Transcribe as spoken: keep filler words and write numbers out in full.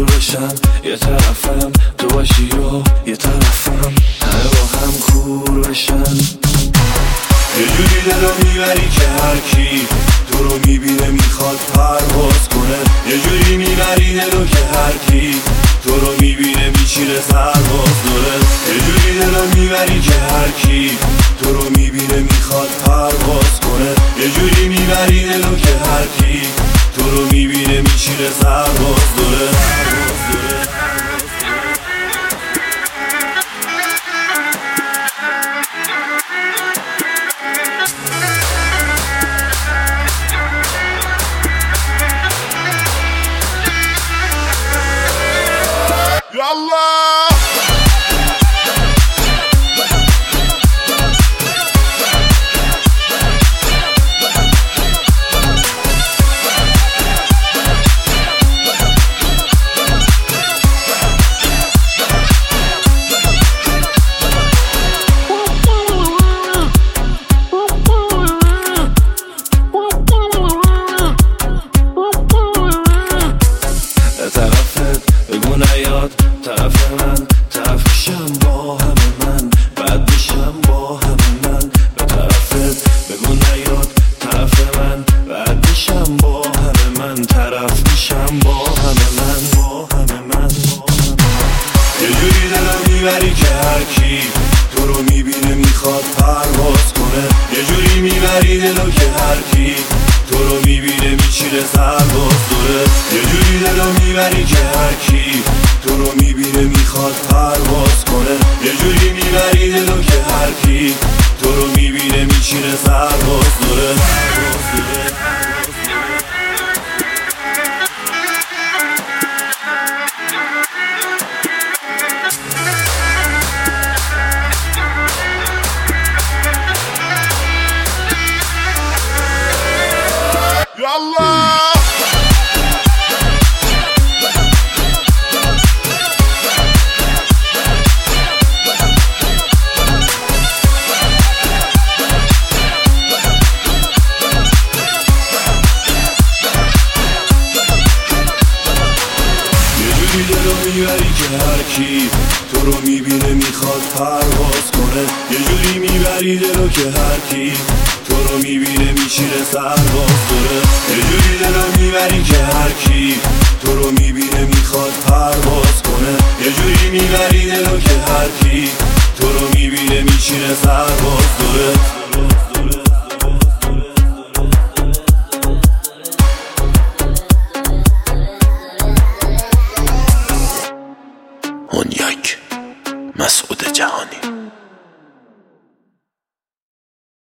کور بشن، یه طرفم تو باشی و یه طرفم همه با هم کور بشن. یه جوری دلو میبری که هر کی تو رو میبینه میخواد پرواز کنه. یه جوری میبری دلو که هر کی تو رو میبینه میچینه سرباز داره. یه جوری دلو میبری که هر کی تو رو میبینه میخواد پرواز کنه. یه جوری میبری دلو که هر کی تو رو میبینه میچینه سرباز داره. Allah! طرف من طرف میشم با همه من، بعد میشم با همه من. به طرفت بگو نیاد طرف من، بعد میشم با همه من. طرف میشم با همه من، با همه من. یه جوری دلم میبری که هر کی تو رو میبینه میخواد پرواز کنه. یه جوری میبری دلو که هر کی تو رو میبینه میچینه سرباز داره. یه جوری دلو میبری که هر کی تو رو میبینه میخواد پرواز کنه. یه جوری میبری دلو که هر کی تو رو میبینه میچینه سرباز داره. Allah! میبری که هر کی تو رو میبینه میخواد پرواز کنه. یه جوری میبری دلو که هر کی تو رو میبینه میچینه سرباز داره. یه جوری دلو میبری که هر کی تو رو میبینه میخواد پرواز کنه. یه جوری میبری دلو که هر کی تو رو میبینه میچینه سرباز داره. اون یک مسعود جهانی.